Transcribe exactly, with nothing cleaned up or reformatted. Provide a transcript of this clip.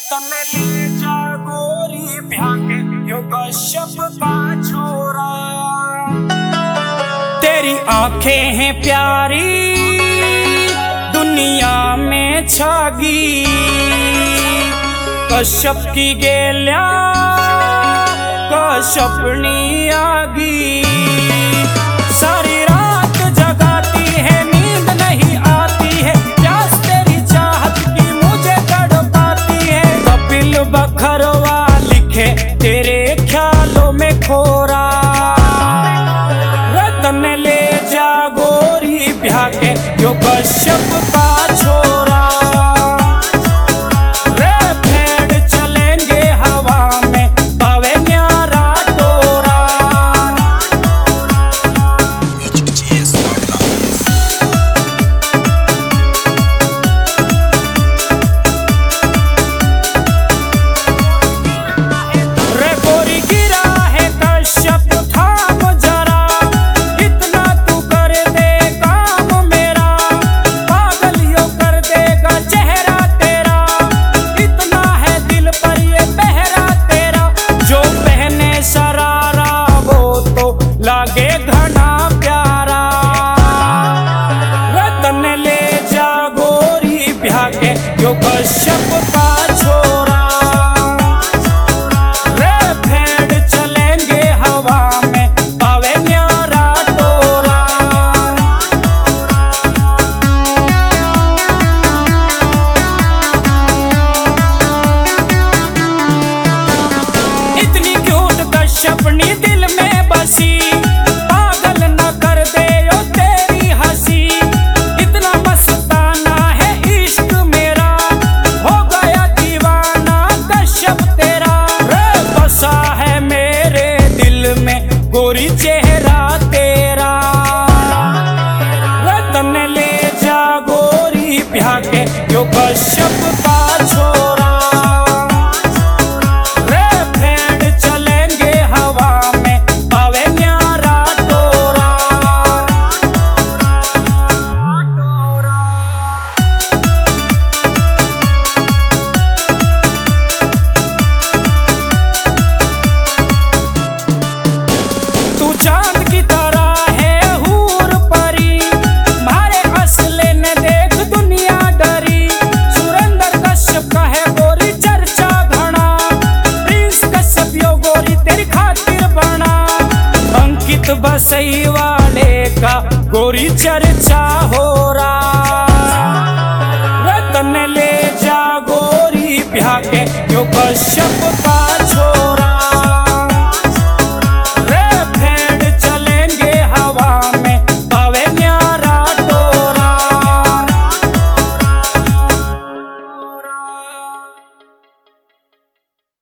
तने ले जा गोरी भागे यो कश्यप का छोरा। तेरी आंखें हैं प्यारी दुनिया में छागी, कश्यप की गेल्या कश्यपनी आगी। सारी रात जगाती है नींद नहीं आती है, प्यास तेरी चाहत की मुझे तड़पाती है। कपिल बखरवा लिखे तेरे ख्यालों में खोरा। रतन ले जा गोरी भागे यो कश्यप का छोरा। लागे घना प्यारा। रतन ले जा गोरी भागे यो कश्यप का छोरा। रे भेड़ चलेंगे हवा में पावे न्यारा टोरा। इतनी क्यूट कश्यपनी दिल में बसी, गोरी चेहरा तेरा। रतन ले जा गोरी भागे यो कश्यप का छोरा। रे भेड़ चलेंगे हवा में पावे न्यारा टोरा। तू चांद की तरह है हूर परी, मारे असले ने देख दुनिया डरी। सुरेंद्र कश्यप का है गोरी चर्चा घना, प्रिंस कश्यप यो गोरी तेरी खातिर बना। अंकित बसई वाले का गोरी चर्चा हो रहा। रतन ले जा गोरी भागे यो कश्यप